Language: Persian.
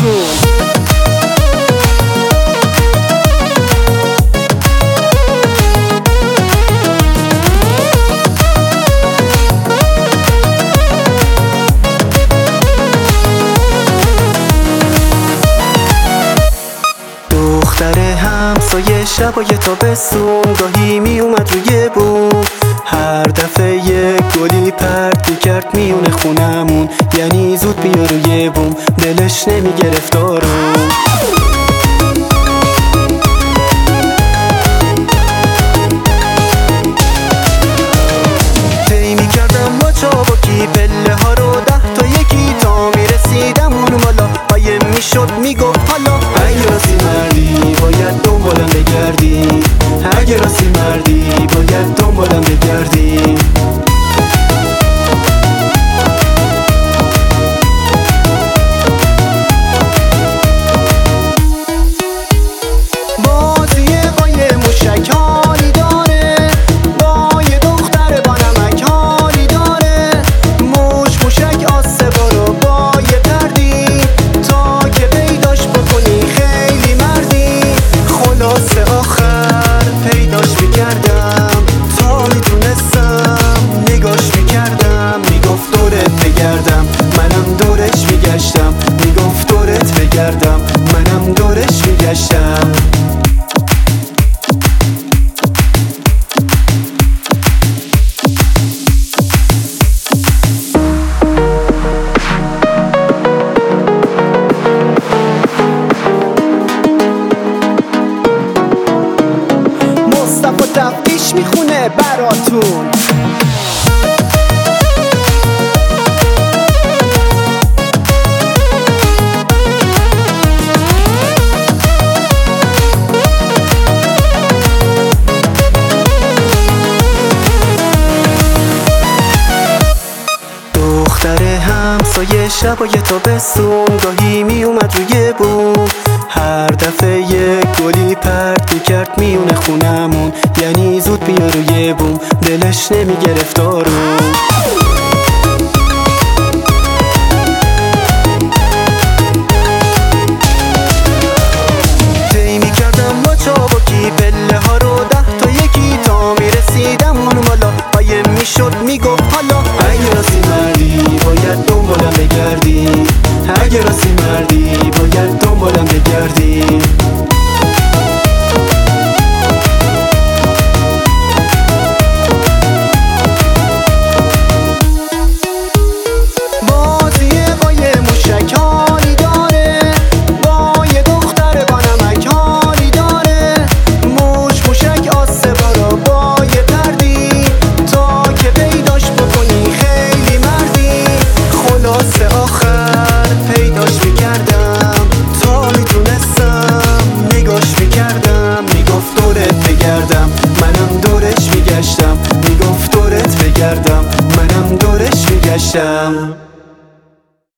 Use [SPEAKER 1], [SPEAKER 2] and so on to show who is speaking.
[SPEAKER 1] براتون.
[SPEAKER 2] دختر همسایه شبای تابستون گاهی می اومد روی بوم، هر دفعه یک گلی پرت میکرد میونه خونمون، یعنی زود بیا روی بوم، دلش نمیگرفت آروم. طی میکردم با چابکی پله ها رو 10 تا یکی تا میرسیدم اون بالا، قایم میشد میگفت حالا اگه راستی مردی باید دنبالم بگردی، اگه راستی مردی باید دنبالم بگردی. بازی قایم موشک حالی داره، با یه دختر با نمک حالی داره، موشک آسبا رو با یه پردی، تا که پیداش بکنی خیلی مردی. خلاصه آخر پیداش میکردم تا میتونستم، نگاش میکردم میگفت دورت بگردم، منم دورش میگشتم، میگفت دورت بگردم، منم دورش میگشتم.
[SPEAKER 1] مصطفی تفتیش میخونه براتون.
[SPEAKER 2] دختر همسایه شبای تابستون گاهی می اومد روی بوم، هر دفعه یک گلی پرت میکرد میونه خونمون، یعنی زود بیا روی بوم، دلش نمیگرفت آروم. طی میکردم با چابکی پله ها رو 10 تا یکی تا میرسیدم اون بالا، قایم میشد میگفت حالا اگه راستی مردی باید دنبالم بگردی، اگه راستی مردی باید دنبالم بگردی. بازی قایم موشک حالی داره، با یه دختر با نمک حالی داره، موشک آسبا رو با یه پردی، تا که پیداش بکنی خیلی مردی. خلاصه آخر پیداش میکردم تا میتونستم، نگاش میکردم میگفت دورت بگردم، منم دورش میگشتم، میگفت دورت بگردم، منم دورش میگشتم.